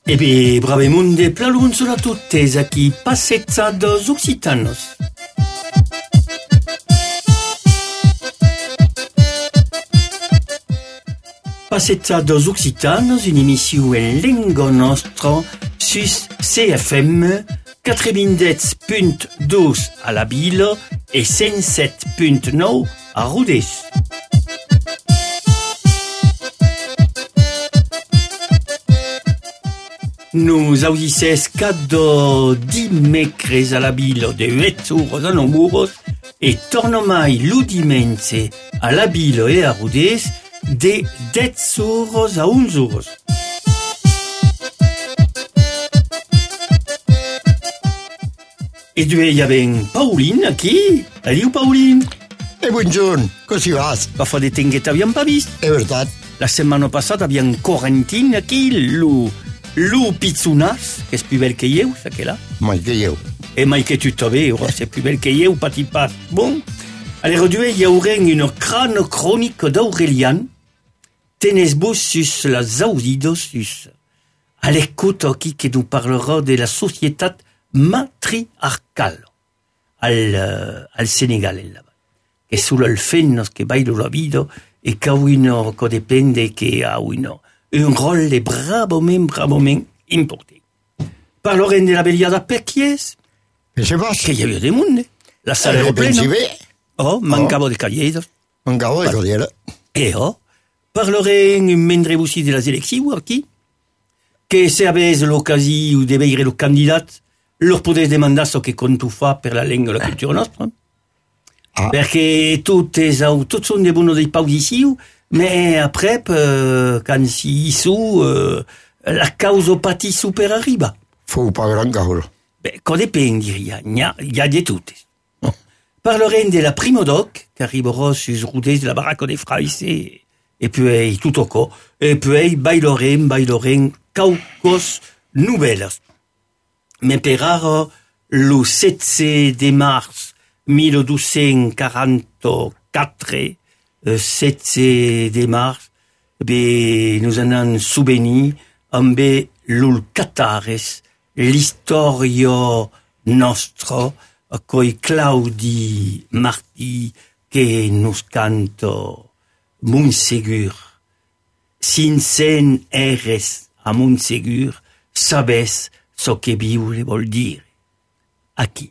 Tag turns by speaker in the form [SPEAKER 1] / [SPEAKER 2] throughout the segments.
[SPEAKER 1] E bé, bravemunde plalunzo a tuttes a chi passezza dos occitanos. Passezza dos occitanos, une émission en lengo nostro sus CFM 97.2 a la Bilo et 107.9 a Rodez. Nous audisses cada dimecres a la Bilo de 8 euros a 9 euros et tornomai ludimense a la Bilo e a Rodez de 10 euros a 11 euros. E due abbiamo Pauline qui. Adieu Pauline.
[SPEAKER 2] E buongiorno, così va?
[SPEAKER 1] Va fa de temps che t'abbiamo pas visto.
[SPEAKER 2] È verdad.
[SPEAKER 1] La settimana passata abbiamo Corentin qui, Lu Pizzunas, che è più bel che io, sa che là.
[SPEAKER 2] Mai che io.
[SPEAKER 1] E mai che tu t'avais, c'est più bel che io, pati pas. Bon. Alors due hi aurem une crâne chronique d'Aurelian. Tenesbus sus la zaudidos sus. À l'écoute qui nous parlera de la société matriarcale al Sénégal là-bas. Que solo il fennos che bailo la vida e che uno che dipende che ha uno un rôle bravoment important. Parleremo della vegliata per chiesa.
[SPEAKER 2] E se va?
[SPEAKER 1] Che hi havia de monde. La sala era plena. Oh, mancava de cahiers.
[SPEAKER 2] Mancava de cahiers.
[SPEAKER 1] E parleremo mentre aussi de las eleccions aquí. Que se avesse l'occasione de veire le candidat, lor podés demandar ce che conto fa per la lingua e la cultura nostra. Perché tots són de bons dei pausicius, mais après, quand si su, la causa patissu per arriba.
[SPEAKER 2] Fou pas gran causa.
[SPEAKER 1] Beh, co depèn, diria. Hi ha de totes. Parlerem de la Primodoc, que arribarà sus Rodez de la barraca de Frais e puis tutto co. E puis bailarem caucos nouvelles. Mais per ara, le 7 de mars 1244, 7 de mars, nous anem souvenir amb l'Ulcatares, l'historia nostra, coi Claudi Martí, que nos canta Montsegur. Sinsen eres a Montsegur, sabes so che viure vol dire. Aquí.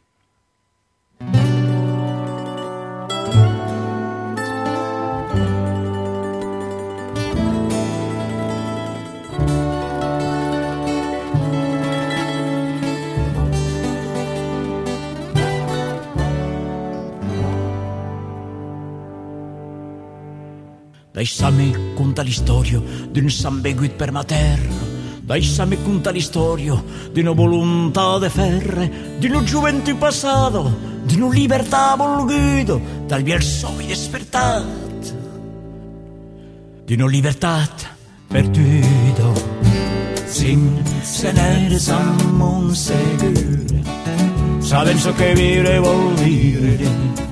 [SPEAKER 3] Deixa'm contar l'història d'un sant begut per ma terra. Deixa'm contar l'història d'una voluntat de ferre, d'una joventut passada, d'una libertà volguda, dal vell sogno despertat, d'una libertat perduda. Sense neres amb Montsegur, sabem so que viure vol dire.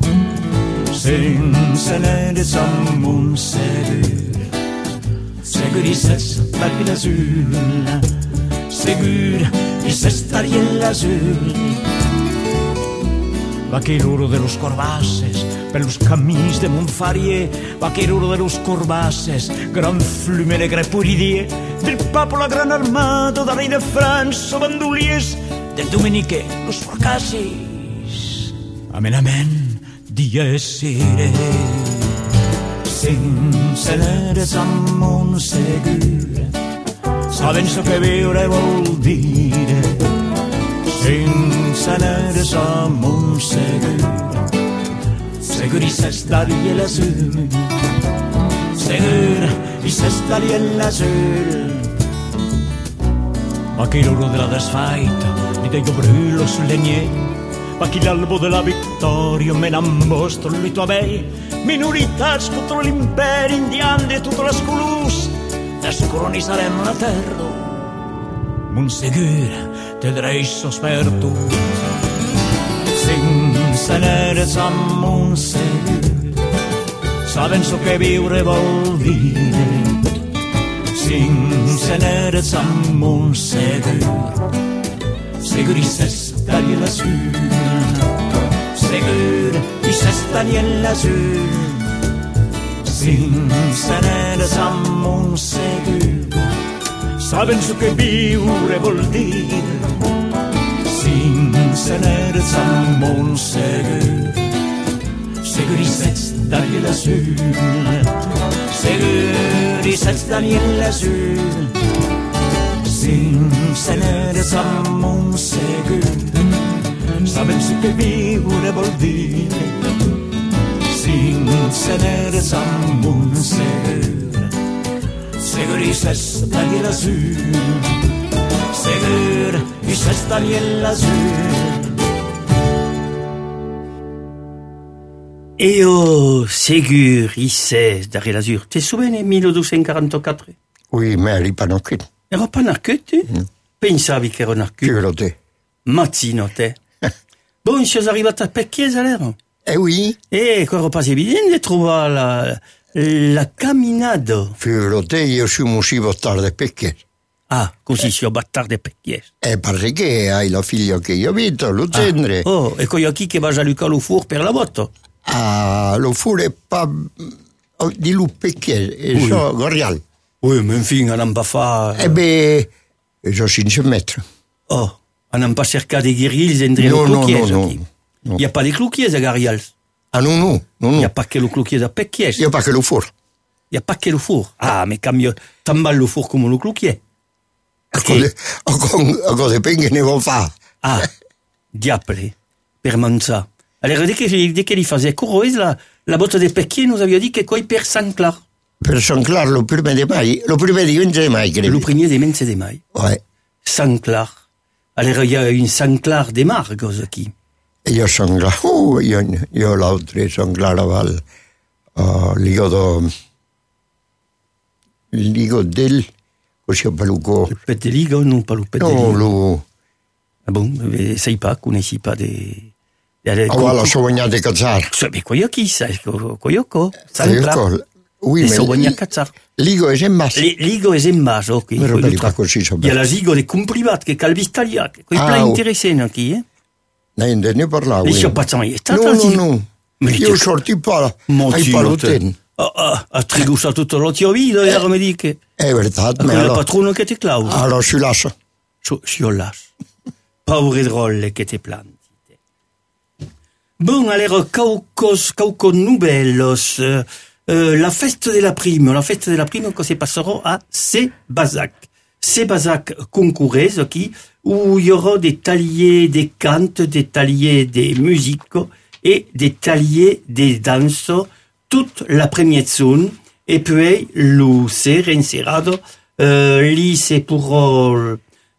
[SPEAKER 3] Sense neres amb Montsegur, segur i s'estar i l'azul, segur i s'estar i l'azul. Vaquero de los corbaces, per los camins de Montfarier, vaquero de los corbaces, gran flume negre puridier, del papo la gran armada, de rei de França, bandoliers, del dominique, los fracassis. Amen, amen. Dies ire, sense neres amb Montsegur, sabem so que viure vol dire. Sense neres amb Montsegur, segur i s'estar i l'azul, segur i s'estar i l'azul. Vaquero de la desfaita, di dei brûlos legnier, qui l'albo de la victòria men mostra li tuavei minoritats contra l'imperi indian de totes les colors descolonitzarem la terra Montsegur té drets per tu sense neres amb Montsegur saben so que viure vol dir sense n'eres amunt segur i s'estaria l'azul, segur i s'estaria l'azul, sense n'eres amunt segur, saben su que viure vol dir, sense n'eres amunt segur i s'estaria l'azul, segur i s'estaria l'azul, sense n'eres amunt segur, saben su que viure vol dir, sense n'eres amunt segur i s'estaria l'azul, segur i s'estaria l'azul.
[SPEAKER 1] Eo segur i s'es darrere l'azur. Te souviens en 1244?
[SPEAKER 2] Oui, mais elle est pas non plus.
[SPEAKER 1] Ero pas nascut, tu? Pensavi che ero nascut.
[SPEAKER 2] Figurati.
[SPEAKER 1] Mazzino, te. Bon, si arrivat a Pecchiese, allora?
[SPEAKER 2] Eh oui.
[SPEAKER 1] Ero pas evident de trovar la camminata.
[SPEAKER 2] Figurati, io sono uscito tardi perché?
[SPEAKER 1] Ah, così si ho battato de Pecchiese.
[SPEAKER 2] Perché hai la figlia che io vedo, lo gendre.
[SPEAKER 1] Oh, e coi chi che va a Luca lo four per la moto?
[SPEAKER 2] Ah, lo fure pas di lu perché,
[SPEAKER 1] Oui.
[SPEAKER 2] so Gorial.
[SPEAKER 1] Oui, mais enfin, on n'a pas fait...
[SPEAKER 2] Eh beh, so 5 metri.
[SPEAKER 1] Oh, on n'a pas cercat des guérilles entre
[SPEAKER 2] Non,
[SPEAKER 1] les
[SPEAKER 2] non,
[SPEAKER 1] cloquiers.
[SPEAKER 2] non,
[SPEAKER 1] Il
[SPEAKER 2] non.
[SPEAKER 1] n'y a pas de cloquiers à Garials.
[SPEAKER 2] Ah non, non, non,
[SPEAKER 1] Il n'y a
[SPEAKER 2] non.
[SPEAKER 1] pas que le cloquier à Pecchiese.
[SPEAKER 2] Io pas che lo fur.
[SPEAKER 1] Il n'y a pas que le four. Ah, mais quand mieux, tant mal le four comme le cloquier.
[SPEAKER 2] A cose penghe ne vo fa.
[SPEAKER 1] Ah, diable, per manza. Alors, dès que li faisait courir, la botte de Pecchier nous avait dit que quoi per Saint-Clar.
[SPEAKER 2] Per San Clar lo prima di mai, lo prima di 20 mai,
[SPEAKER 1] Le
[SPEAKER 2] credo.
[SPEAKER 1] premier des mens de mai.
[SPEAKER 2] Ouais.
[SPEAKER 1] Saint-Clar. Alors, il y a une Saint-Clar des Margos qui.
[SPEAKER 2] Io sono là, io l'altro sono Claraval, ligo del, così peluco.
[SPEAKER 1] Le pet de Ligue, non pas le pet de
[SPEAKER 2] No,
[SPEAKER 1] Ligue.
[SPEAKER 2] lo,
[SPEAKER 1] Ah bon, sais pas, connaissez pas des...
[SPEAKER 2] la sognate cazzar.
[SPEAKER 1] Mais quoi qui ça? Quoi Saint-Clar.
[SPEAKER 2] Oui,
[SPEAKER 1] Et
[SPEAKER 2] mais
[SPEAKER 1] Sogna Cazzar.
[SPEAKER 2] ligo è semmas.
[SPEAKER 1] Ligo es en mas, ok.
[SPEAKER 2] Però per fa così
[SPEAKER 1] Il y a la zigo de comprivat, che calvistalia, che è
[SPEAKER 2] Ah,
[SPEAKER 1] plein
[SPEAKER 2] oh.
[SPEAKER 1] intéressant qui, eh?
[SPEAKER 2] Ne parlavo.
[SPEAKER 1] Les chopatans, il est
[SPEAKER 2] No.
[SPEAKER 1] Mais
[SPEAKER 2] Io sorti pas,
[SPEAKER 1] Mon
[SPEAKER 2] ai
[SPEAKER 1] Dio,
[SPEAKER 2] paluten.
[SPEAKER 1] a trigusa tutto lo tio vido, e mi dice,
[SPEAKER 2] È verità,
[SPEAKER 1] a
[SPEAKER 2] ma
[SPEAKER 1] quel
[SPEAKER 2] allora,
[SPEAKER 1] patrono che ti clausa.
[SPEAKER 2] allora si lascia.
[SPEAKER 1] Si ho las. Paure drolle che ti planti. Bon, alors, caucos nouvelles. La fête de la prime que se passera à Sébazac. Sébazac concourez, qui, où il y aura des taliers des cantes, des taliers des musiques et des taliers des danses toute la première zone. Et puis, le ser encerrado, li se pourra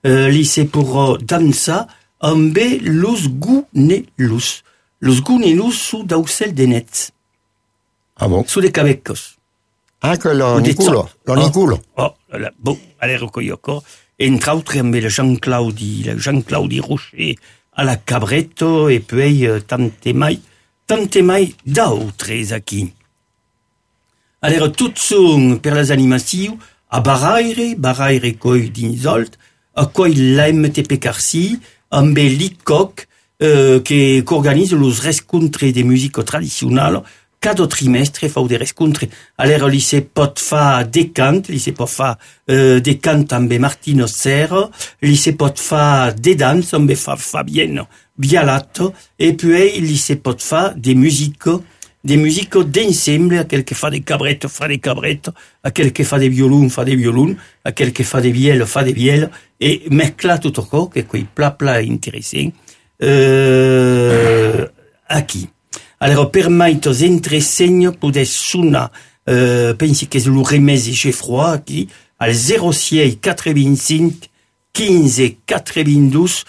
[SPEAKER 1] dansa ambe los gunelus. Los gunelus su dausel de nets.
[SPEAKER 2] Ah bon?
[SPEAKER 1] Su de cabecos.
[SPEAKER 2] Ah, quello
[SPEAKER 1] Ou des
[SPEAKER 2] Niculo.
[SPEAKER 1] zop.
[SPEAKER 2] Lo Niculo.
[SPEAKER 1] Oh, bon, allez, coyoco. Entre autres, amb le Jean-Claudi Rocher à la Cabretto, et puis tante mai d'autres aquí. Alors, toutes sont per les animations a Baraire coi d'insolt, a coi l'AMTP Carcy, amb l'ICOC, qui organise los rescontres de musique traditionnelle cada trimestre fa des rescontres. Alors, li se pot fa des cants, li se pot fa des cants amb Martino Serra, li se pot fa des danses amb Fabienne Bialato, et puis li se pot fa des musiques d'ensemble, a quel que fa des cabrettes, a quel que fa des violons, a quel que fa des bielles, et mescla tout au corps, que quei pla intéressant, aquí. Alors, per maitos entresegno podes sonar, pensi que és lo remès de Geoffroy, aquí, al 06 85 15 92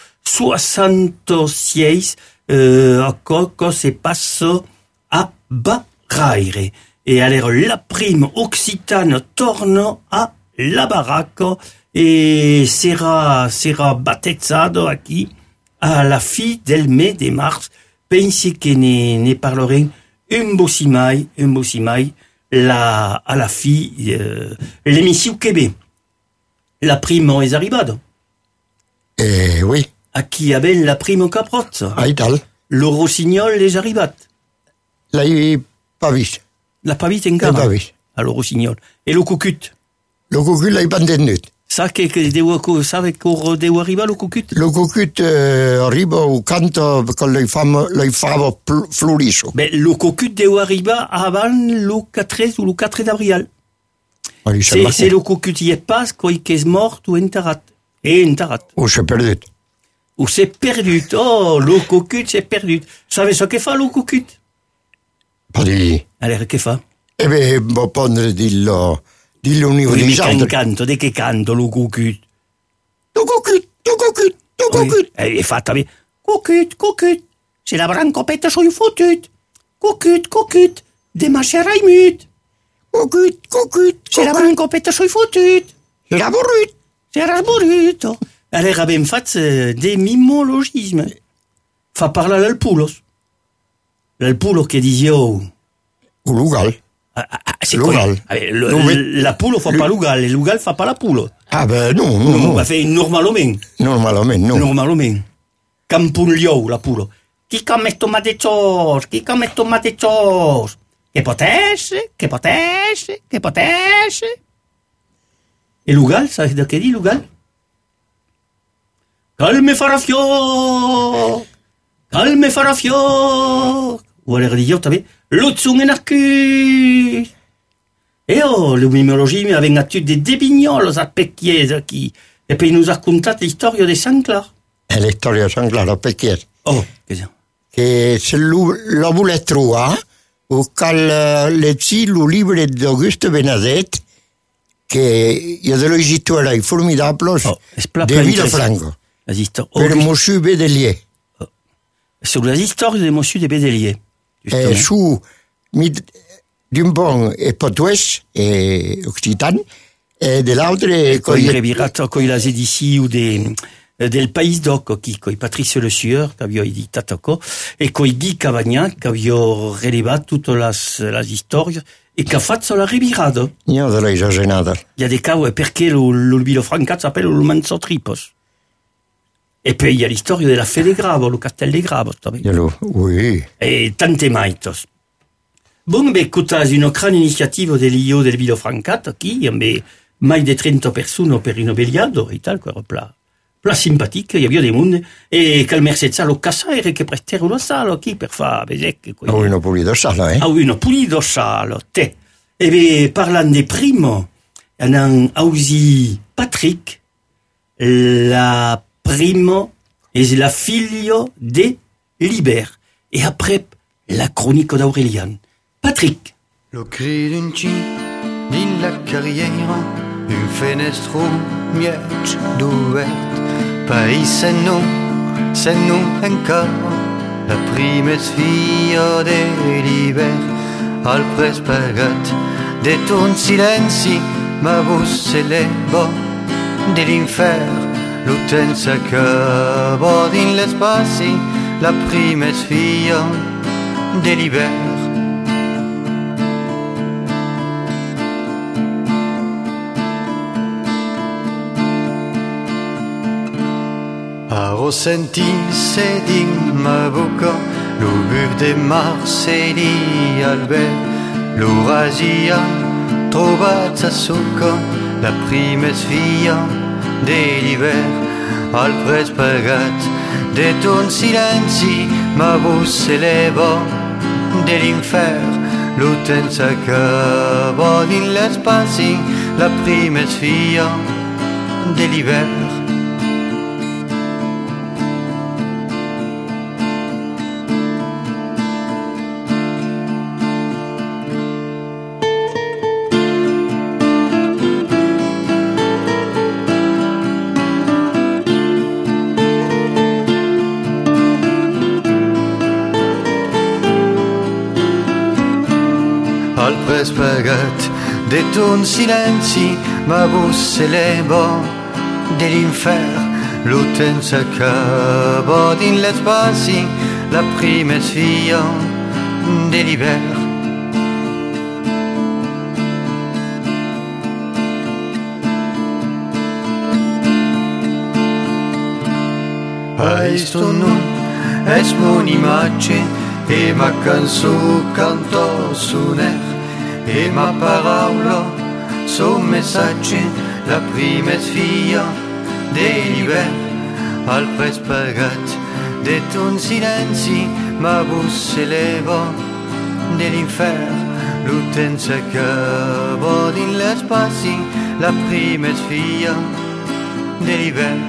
[SPEAKER 1] 66, que se passa a Baraire. Et alors, la prime occitane torna a la baraque et sera battezzado aquí a la fi del mes de mars. Pensi que ne parlerem un bossimai, à la fi, l'émission Québec. la primo es arribado.
[SPEAKER 2] Oui,
[SPEAKER 1] Aquí aben la primo caprozza.
[SPEAKER 2] a tal.
[SPEAKER 1] Lo rossignol es arribat.
[SPEAKER 2] L'hai pas vist.
[SPEAKER 1] La pas vist encara.
[SPEAKER 2] L'hai pas vist.
[SPEAKER 1] A lo rossignol. E lo cucut.
[SPEAKER 2] Le cocut l'hai pas entenut.
[SPEAKER 1] Sa que sabe que deu arribar lo cucut?
[SPEAKER 2] Le cocut arriba au canto quand l'hai fava florisso.
[SPEAKER 1] Ben, lo cucut deu arribar avant lo 4 ou lo 4 d'abril. C'est lo cucut y est pas coi qu'es mort ou enterrat. E enterrat.
[SPEAKER 2] Ou s'est perdut.
[SPEAKER 1] Ou s'est perdut. Oh, lo cucut s'est perdut. Savez ce que fa lo cucut?
[SPEAKER 2] Pas dir.
[SPEAKER 1] Alors, que fa?
[SPEAKER 2] Eh ben, va prendre dillo unico
[SPEAKER 1] Oui,
[SPEAKER 2] di
[SPEAKER 1] mais
[SPEAKER 2] santo.
[SPEAKER 1] canto, de che canto lo cucut?
[SPEAKER 2] Tu cocut.
[SPEAKER 1] E fatta bene. Cucut. Se la brancopetta soi fotut. Cucut. Demà serai mut.
[SPEAKER 2] Cocut.
[SPEAKER 1] Se la brancopetta soi fotut.
[SPEAKER 2] Era borrut.
[SPEAKER 1] Serà sborrito. Allora abbiamo fatto dei mimologismi. Fa parlare l'alpulos. L'alpulo che dice oh.
[SPEAKER 2] Lugal.
[SPEAKER 1] C'est
[SPEAKER 2] Lugal.
[SPEAKER 1] La pulo fa pas l'ugal, et l'ugal fa pas la pulo.
[SPEAKER 2] Ah ben non.
[SPEAKER 1] Va fer normalment.
[SPEAKER 2] Normalment, non.
[SPEAKER 1] Normalment. Campun liou, la pulo. Qui come tomate sos? Que potesse. E l'ugal, sai de che di l'ugal? Calme farà fior. Ou alors dire, t'as vu, l'autzung en arcus. E oh, le mimologisme avait une attitude des débignols à Péquies qui, et puis il nous a raconté l'histoire de Saint-Clar.
[SPEAKER 2] E l'historia San Claro perché
[SPEAKER 1] Oh, qu'est-ce
[SPEAKER 2] che se lo vuole trovare o cal leggi il libro d'Auguste Benedet che io te lo citerei formidabile de Villafranco per Monsieur Bedelier.
[SPEAKER 1] Sur les histoires de Monsieur de Bedelier.
[SPEAKER 2] Su d'un bon e potuès e occitan e de l'altre
[SPEAKER 1] coi revirat coi las edici del País d'Oc coi Patrice Le Sueur che avio editato e coi Guy Cavagnac che avio relevat tutte las storie e che ha fatto la revirada.
[SPEAKER 2] Io te l'hai esagerata.
[SPEAKER 1] Il y a des cas perché lo Villafranca s'appelle le Manzotripos. E poi il y a l'histoire de la Fée de Gravo, le Castel de Gravo.
[SPEAKER 2] Oui.
[SPEAKER 1] E tante maitos. Bon, questa è una grande iniziativa dell'IO del Villafranca, qui, mai di 30 persone per il nobiliato, e tal, pla simpatica, il y avait des monde, e che al mercezza lo cassare che prestero la sala, qui, per fare, vedete.
[SPEAKER 2] Ah oui, no pulido sala,
[SPEAKER 1] Ah oui, no pulido sala, te. E parlant de primo, anan ausi Patrick, la primo es la figlio de Liber. Et après, la chronique d'Aurélien. Patrick.
[SPEAKER 4] Le cri d'un cin din la carriera, un fenestro miec d'obert. País sen non encara, la prima sfia de Liber. Al pres pagat de ton silenci, ma voce s'éleva de l'infern. L'uten s'acaba din l'espaci, la prima sfia de l'hivern. A ressentir-se din ma boca l'augur de Marceli Albert. L'Eurasia trobat sa soca, la prima sfia de l'hivern. Al pres pagat de ton silenci, ma voce s'éleva de l'infern. L'uten s'acaba din l'espaci, la prima sfia de l'hivern. Al pres pagat de ton silenci, ma voce s'éleva de l'infern. L'uten s'acaba din l'espaci, la prima sfia de l'hivern. Questo non è un'immagine e ma canzone canto suoner e ma parola son messaggi la prima figlia dell'inverno al prezzo pagato de ton silenzi ma busse leva dell'inferno l'utenza che va in le spazi la prima figlia dell'inverno.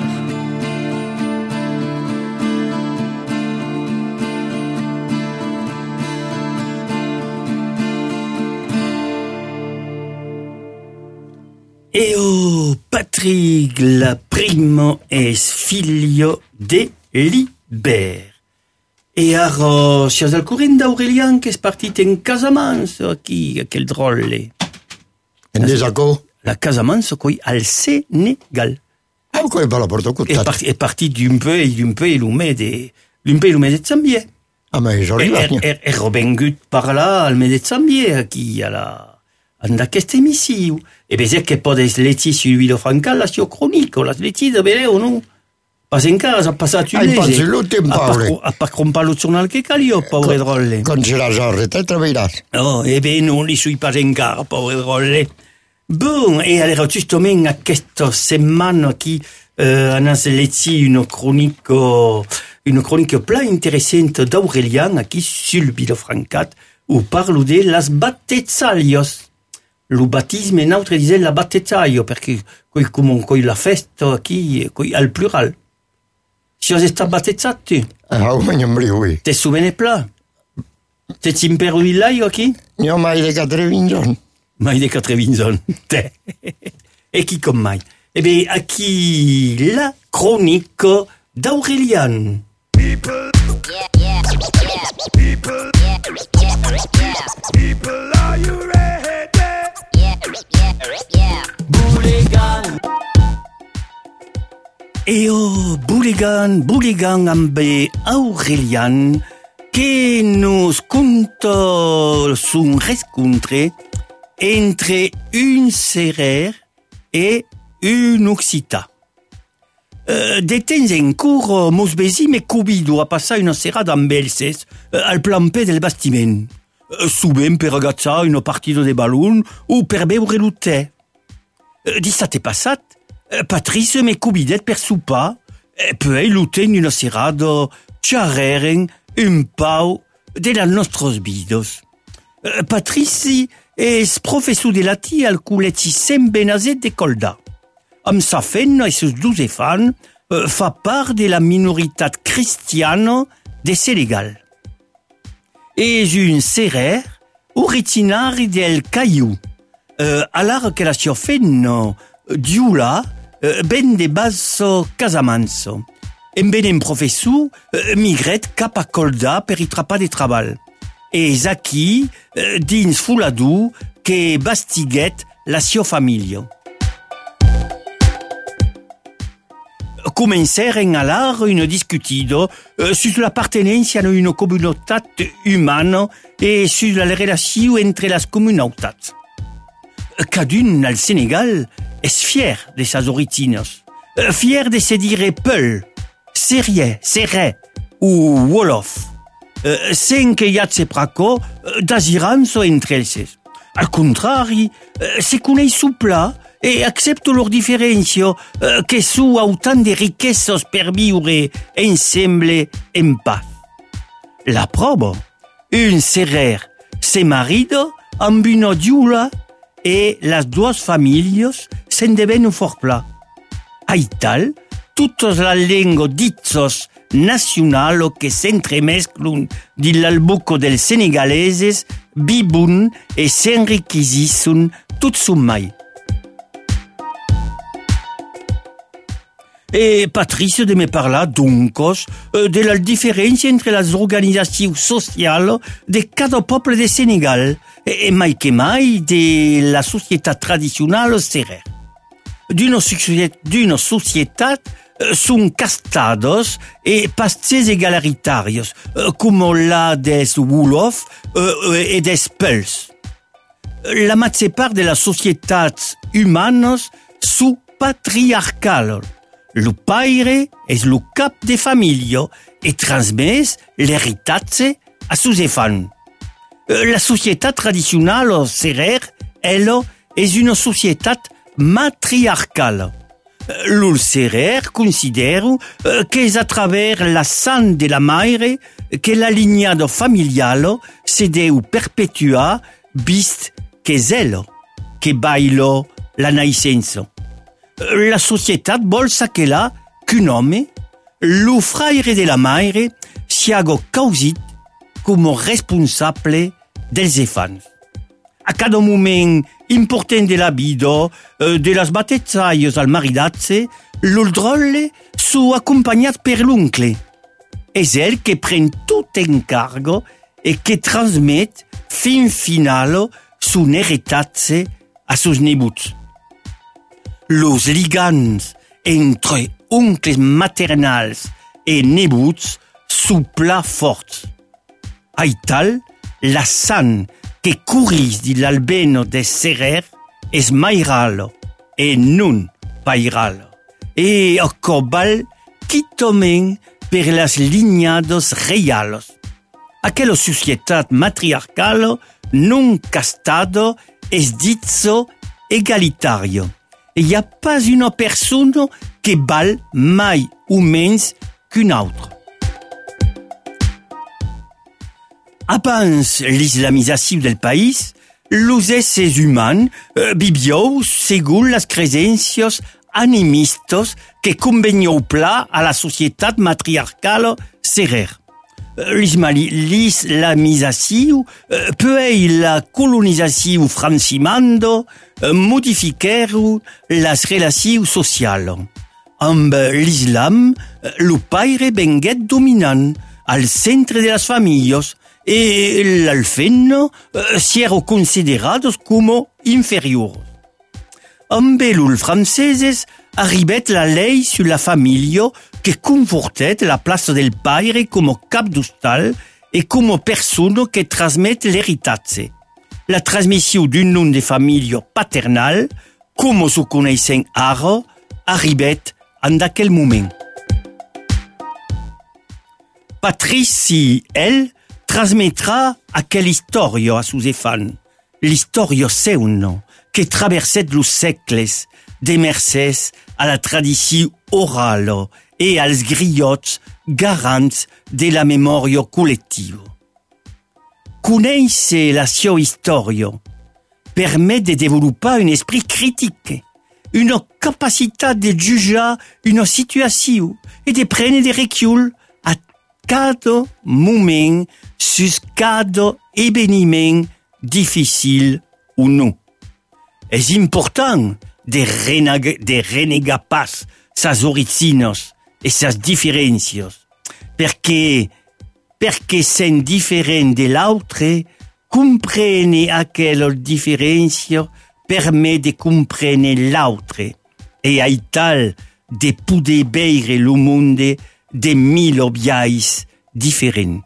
[SPEAKER 1] Eo Patrick la primo es figlio de Liber. E aro sias al current d'Aurelian che es partit en Casamanso aquí, aquel drolle.
[SPEAKER 2] En desaco?
[SPEAKER 1] La Casamanso coi al Senegal.
[SPEAKER 2] Ah, coi per la porto cuttat.
[SPEAKER 1] È partit d'un peu l'ume de Zambier.
[SPEAKER 2] Ah, ma és arribat.
[SPEAKER 1] Ero vengut par là al me de Zambier aquí a la... en aquesta emissió. E besè que podes leti sur Vilo Francal la sio cronico, las leti de veleu, no? Pas encara, s'ha passat un mese.
[SPEAKER 2] Ai, pas l'últim, pobre.
[SPEAKER 1] A part crompar lo jornal que calio, pobre drolle.
[SPEAKER 2] Quan serà jorre, te treballaràs.
[SPEAKER 1] Oh, e ben non li sui pas encara, pobre drolle. Bon, e allora giustament aquesta setmana aquí anas leti una cronico pla interessante d'Aurelian aquí sul Vilo Francat, où parlo de las battezzalios. Lo battisme in altre dice la battezzaio, perché coi la festa qui, coi al plural. Si os sta battezzati?
[SPEAKER 2] Ah, non oui.
[SPEAKER 1] Te souvene pla? Te timperuillaio qui?
[SPEAKER 2] Io mai de 80 ans.
[SPEAKER 1] Mai de 80 ans. Te. E chi com mai? E beh, aquí la cronico d'Aurelian.
[SPEAKER 5] People, yeah. People, people, are you ready?
[SPEAKER 3] Bulegan.
[SPEAKER 1] Eo Bulegan ambe Aurelian que nos conta son rescontre entre un serrer et un occita. De temps en cours, mos besi me cubido a passar una serrada amb elses al plampè del bastiment. Souvent per ragazzar una partida de ballon o per beure lo tè. Dissabte passat, Patrice me cubidet per sopar, poi luten una serrada xarreren un pau de las nostres vidos. Patrice és professor de latí al col·legi Sant Benazet de Colda. Amb sa fenna i sus 12 fan, fa part de la minoritat cristiana de Senegal. És un serrer originari del Caillou, alar que la sua fenna diula ben de basso Casamanso. En ben professor migret cap a Colda per i trapar de treball. És aquí, dins Fuladou, que bastiguet la sua família. Comenceren alar una discutido sur l'appartenència a una comunitat humana e sur la relació entre les comunitats. Cadun al Senegal és fier de ses origines, fier de se dire peul, seriè, serè ou wolof, sen que hi ha se praco d'azirança entre ells. Al contrari, se coneix su pla e accepto lor diferència que su autant de riquesos per viure ensemble en paz. La prova, un serrer se marido amb una diula e las dues famílies se'n devenen fort pla. Aital, totes les llengües dites nacionals que s'entremesclen dins l'albuco dels senegaleses vivun e s'enriquissin tot son mai. E Patrice de me parla, doncos, de la diferència entre les organitzacions socials de cada poble de Senegal e mai que mai de la societat tradicional serrer. D'una societat són castados e pastes egalitarios, com la des Wolof e des Peuls. La major part de les societats humanes són patriarcals. lo paire es lo cap de famiglia e transmès l'heritatge a sus efans. La societat tradicional serer, ella, és una societat matriarcal. L'ul serer considero que és a travers la sang de la mare que la lignada familial se deu perpetuar vist que és ella que baila la naixença. La societat vol s'aquela qu'un home, lo frère de la mare, siago causit com responsable dels efans. A cada moment important de la vida, de las batezzaies al maridatge, l'uldrolle su accompagnat per l'oncle. És ell que pren tot en cargo e que transmet fin final son heritatge a sus nebuts. Los ligants entre oncles maternals e nebuts su pla forts. Aital, la sang que couris di l'albeno de serer es mairal e non pairal. E accobal quitomen per las lignados reials. Aquella societat matriarcal non castado es ditso egalitario. E hi ha pas una persona que val mai o menys qu'un autre. Abans l'islamizació del país, los éssers humans vivió según las creencias animistes que convenió pla a la societat matriarcal serer. L'islamizació, puis la colonizació francimando, modifiquèrent las relacions socials. Amb l'islam, lo paire venguet dominant al centre de las familles e l'alfeno siero considerados como inferiors. Amb l'ul franceses arribet la lei sur la famiglia que confortet la place del paire como cap d'hostal e como persona que transmet l'heritatge. La transmissió d'un nom de famiglia paternal, como s'ho coneixen ara, arribet en aquell moment. Patrici, elle, transmettra aquella història a sus efans. L'història seuna, que traverset los segles, de mercès a la tradició oral e als griots garants de la memòria col·lectiva. Conèixer la seva història permet de desenvolupar un esprit critique, una capacitat de jujar una situació et de prendre des reculs a cada moment sus cada événement difficile ou non. És important de renegar pas sas origines e sas diferències, perquè sent diferent de l'altre, comprendre aquella diferència permet de comprendre l'altre e aital de poder veure el món de mil objais diferents.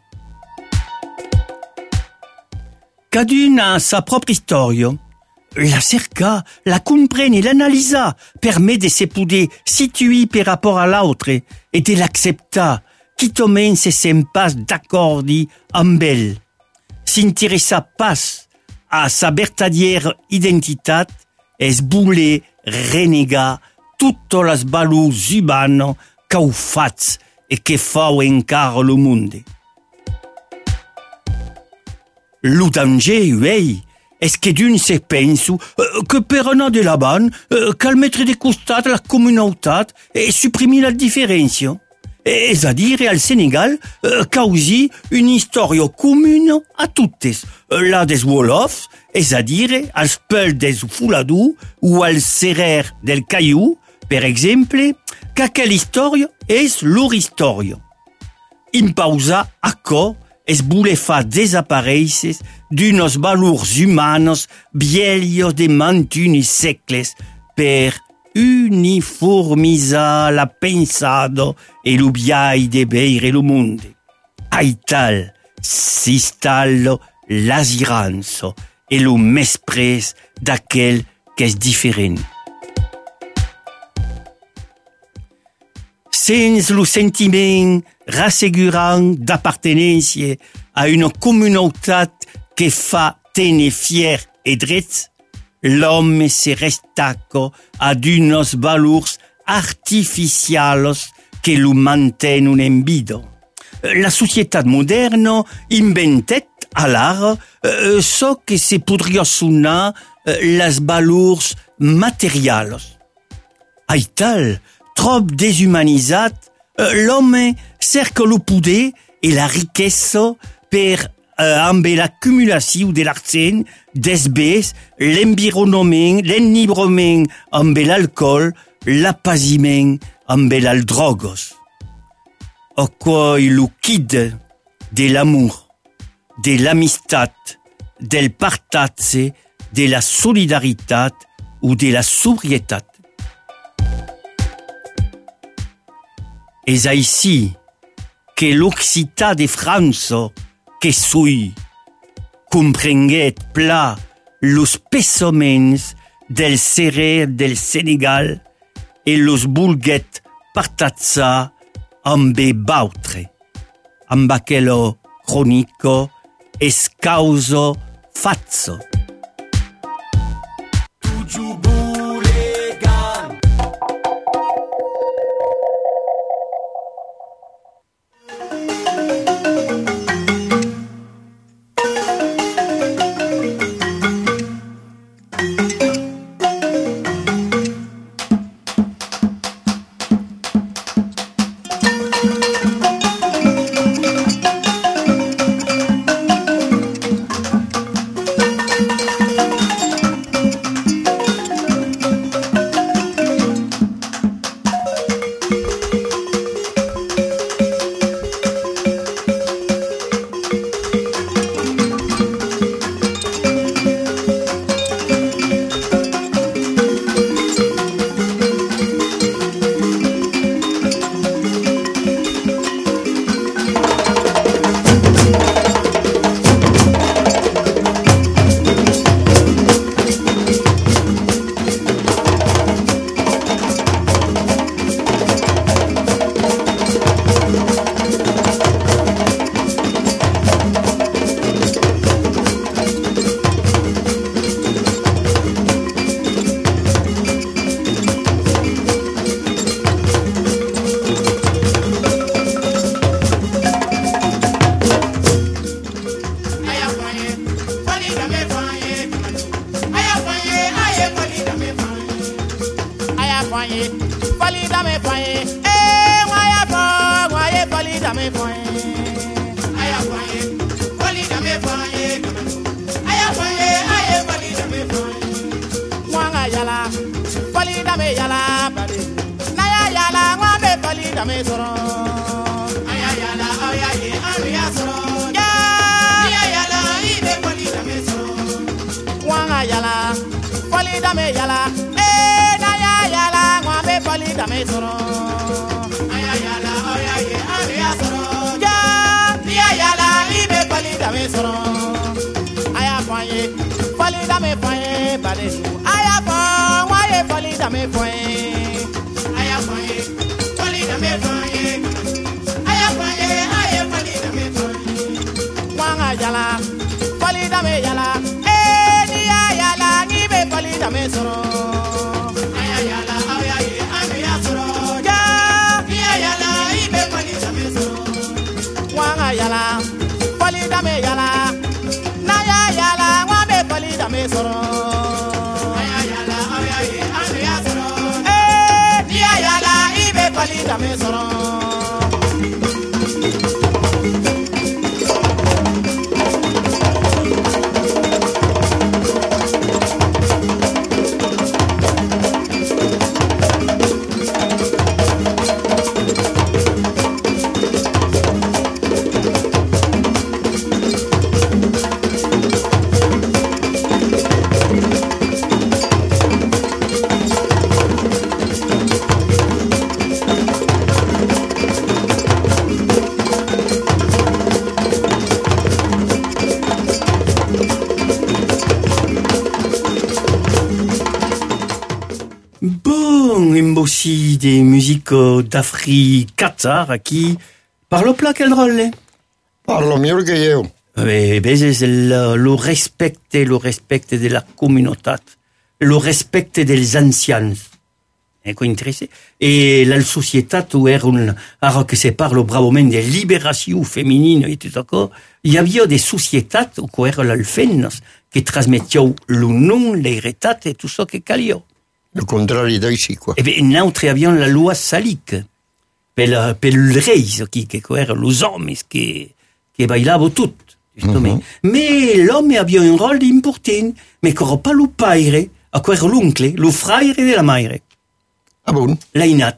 [SPEAKER 1] Cadun a sa propra història. La cercar, la comprendre et l'analyser permet de se poder situer per rapport à l'autre et de l'accepter, quitomment se sent pas d'accord amb ell. S'interessa pas a sa vertadière identitat es voler renegar totes les valors humanes qu'au fats e que fau encara el món. Lo danger, uei, és que d'un se penso que per anar de l'avant cal mettre de costat la comunitat e suprimir la diferència. És a dir, al Senegal causi una història comuna a totes, la des Wolofs, és a dir, als peuls des Fuladous o als Serer del Caiu, per exemple, qu'aquella història és leur història. Imposar açò es voler far desaparèixer d'unes valors humanes vieilles de mantuni segles per uniformizar la pensada e l'ubiai de veire el món. Aital s'installa l'asirança e lo mespres d'aquell que és diferent. Sans le sentiment rassurant d'appartenance à une communauté qui fait tenir fier et droit, l'homme se restaque à d'unos valeurs artificiales que le maintiennent en vida. La société moderne inventait alors ce que se podria sonar les valeurs matériales. Aital, trop déshumanisat, l'homme cerca le poder et la richesse per amb l'accumulació de l'argent, des béns, l'environnement, l'enibrament amb l'alcool, l'apaisiment amb les drogues. A quoi le quitte de l'amour, de l'amistat, del partage, de la solidarité ou de la sobrietat. És així que l'Occità de França, que sui, comprenguet pla los pesaments del serrer del Senegal e los volguet partatza amb bautre, amb aquella crònica es causa fatso. aussi des musiques d'Afrique Qatar qui parlent plat quel rôle.
[SPEAKER 2] Parlo mieux que io.
[SPEAKER 1] C'est le respect de la communauté, le respect des anciens. Ecco, intéressé. Et la société où alors que se parle bravement de libération féminine et tout ça, il y avait des sociétés où erano l'alfennes qui transmettaient le nom, l'héritage et tout ça que calio.
[SPEAKER 2] Le contrario d'ici, quoi.
[SPEAKER 1] Et bien, nous avions la loi salique. Per le rei, qui erano les hommes qui bailavano tout. Justement. Mais l'homme avait un rôle important, mais qu'era pas le père, à quoi era l'oncle, le frère de la mère.
[SPEAKER 2] Ah bon?
[SPEAKER 1] L'ainat.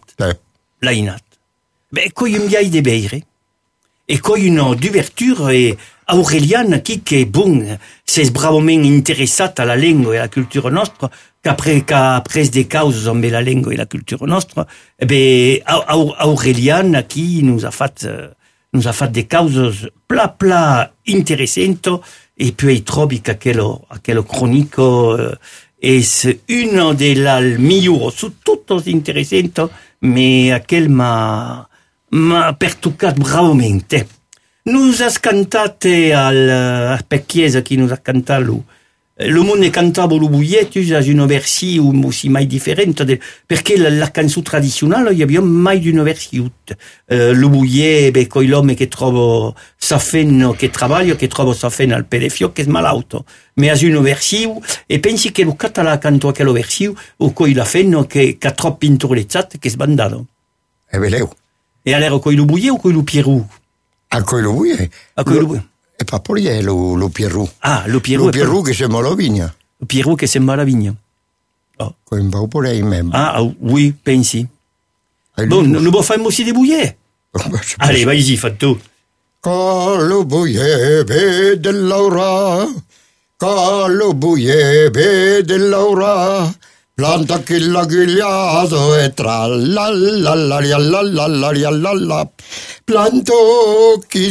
[SPEAKER 1] Ben, quand il y a des beire, et quand il y a une ouverture, et Aureliane, qui est bon, c'est bravement intéressé à la langue et à la culture nostre, qu'après des causes avec la langue et la culture nostre, eh ben, Aureliane, qui nous a fait des causes pla intéressantes, et puis il trouve qu'aquelle chronique, c'est une des la migliori, su toutes interessantes, mais aquel m'a pertucat bravamente. Nous a cantate al Pecchiesa qui nous a cantato le monde cantava lo buietto a una versione aussi mai differente perché la canzone tradizionale il y avait mai une versione le buiet coi l'homme che trova sa fenne che travaglia che trova sa fenne al pedefio che è malauto mais a une versione e pensi che lo català canto aquella versione o coi la fenne che ha troppo pinturlezzat che sbandato
[SPEAKER 2] E veleu.
[SPEAKER 1] e allora coi lo buiet o coi lo pieru
[SPEAKER 2] A coi lo buie.
[SPEAKER 1] a coi lo buiet
[SPEAKER 2] E pa polie lo Pierrou.
[SPEAKER 1] ah lo pieru
[SPEAKER 2] Lo Pierrou che sembra la vigna.
[SPEAKER 1] lo pieru che sembra la vigna
[SPEAKER 2] Con va pure in me.
[SPEAKER 1] ah oui pensi bon nous va faire aussi des bouillets allez vas-y fais tout
[SPEAKER 2] Callo buie de Laura. Callo buie de Laura. Planta che l'agugliato e tra la la la la la la la la la la. Planto che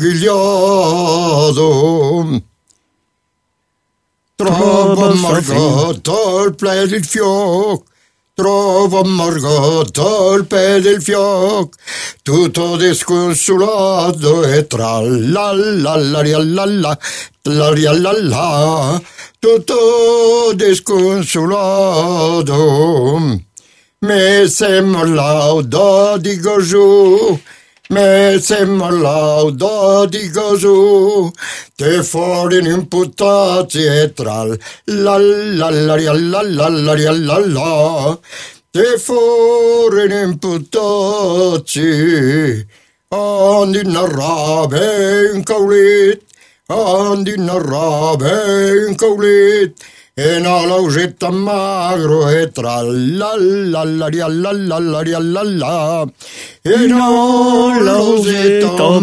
[SPEAKER 2] l'agugliato. Trova Margotto il ple del fioc. Trova Margotto il ple del fioc. Tutto desconsolato e tra la la la la la la la la la. Tutto desconsolato, me sembra laudo di Gesù, me sembra laudo di Gesù, te fuori imputati e tra la la la la la la la la la, te fuori imputati, andi narrave in caulit, andi narrave in caulit, e una lausetta magro e tra la la la la la la la la la, e una lausetta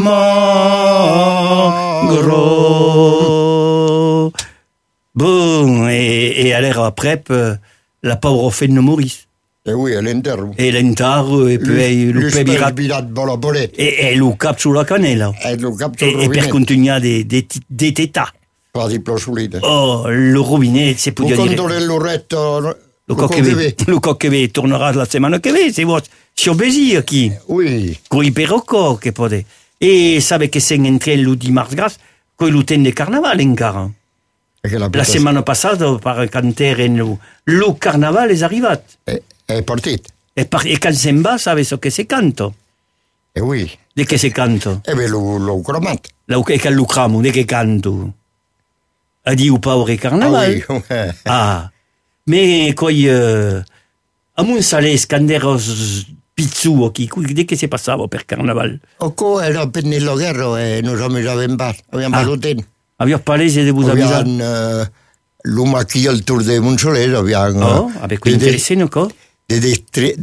[SPEAKER 2] magro.
[SPEAKER 1] Bon, et alors après, la pauvre femme de Maurice.
[SPEAKER 2] E oui, è l'interno.
[SPEAKER 1] E l'entarro, e poi lo pebirat. E lo cap sulla cannella.
[SPEAKER 2] E lo cap
[SPEAKER 1] E per continuare des tétas.
[SPEAKER 2] Quasi plosulite.
[SPEAKER 1] Oh, le robinet, c'est pour dire...
[SPEAKER 2] Quando l'oretto...
[SPEAKER 1] Le coquevé tournera la semaine que ve, c'est votre sur-bésir qui...
[SPEAKER 2] Oui.
[SPEAKER 1] Con i perrocco, che pode. E sabe che se entré le 10 mars gras, coi lo ten de carnaval encara. La settimana passata, per cantare lo carnaval è arrivato.
[SPEAKER 2] È partito.
[SPEAKER 1] E quando se'n va, sabe so che se canto.
[SPEAKER 2] E oui.
[SPEAKER 1] De che se canto?
[SPEAKER 2] E beh, l'ho cromato.
[SPEAKER 1] E che lo cramo, de che canto? A di o paure carnaval.
[SPEAKER 2] Ah, oui.
[SPEAKER 1] Ah. Me coi... a Monsales, quando ero pizzuo, de che se passava per carnaval?
[SPEAKER 2] Oco era Pennello Guerro e noi avevamo valutato.
[SPEAKER 1] Aveva palese de vous avisar.
[SPEAKER 2] L'uomo qui al tour de Monsoles abbiamo...
[SPEAKER 1] Oh, avec quoi intéressé, non, quoi?
[SPEAKER 2] Des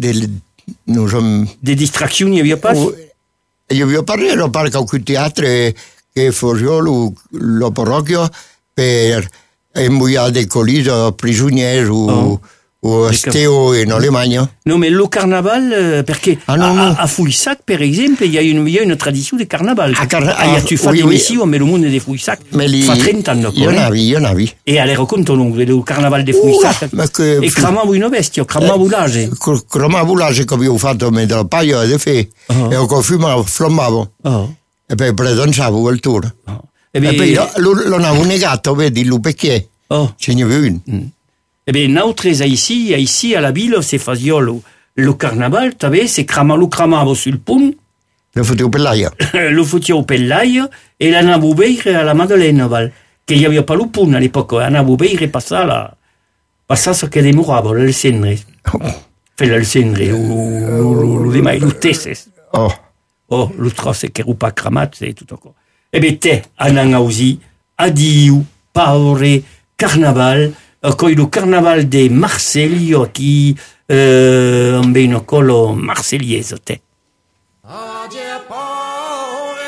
[SPEAKER 1] distrazioni aveva pas?
[SPEAKER 2] Io vi ho parlato perché ho teatro che faceva la parrocchia per imbuiare dei colisi prigionieri o o Steo in Alemagna.
[SPEAKER 1] Non, mais le carnaval, perché a Fuisac, per esempio, il y a une tradition de carnaval. Tu fai l'émission, mais le monde des Fuisac, fa 30 anni dopo.
[SPEAKER 2] Io navi.
[SPEAKER 1] E alle raccontano il carnaval de Fuisac. E cramavo una bestia, cramavo l'age.
[SPEAKER 2] Cramavo l'age che avevo fatto mentre il paio di fe, e ho confirmato, flammavo. E poi predanzavo quel tour. E poi lo avevo negato, vedi, perché ce n'è più uno.
[SPEAKER 1] Eh bien, nosaltres ici, à la ville, se faisait le carnaval, t'avais, c'est cramavo sul pont.
[SPEAKER 2] Lo fotevo per l'aia.
[SPEAKER 1] Lo fotevo per l'aia, e l'anavo beire alla Madeleine, val. Che il n'y avait pas le pont à l'époque, anavo beire passava ce che demorava, le cendre. Fela le cendre, lo demai, lo tesses. Lo trosse che rupa cramat, c'est tout encore. Eh bien, te, anan ausi, adiu, paure, carnaval, coi lo carnaval de Marseille qui un bene colo marseliese te.
[SPEAKER 6] Adie paure,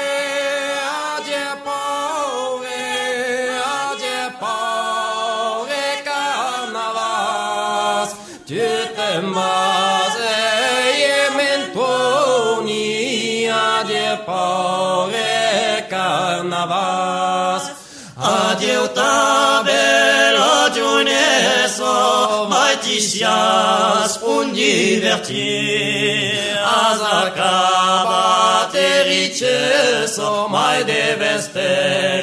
[SPEAKER 6] carnavals, tu te mase mentoni, adie paure carnavals, adie tabella giuneso, mai ti sias un divertir, asacabate riceso, mai deves te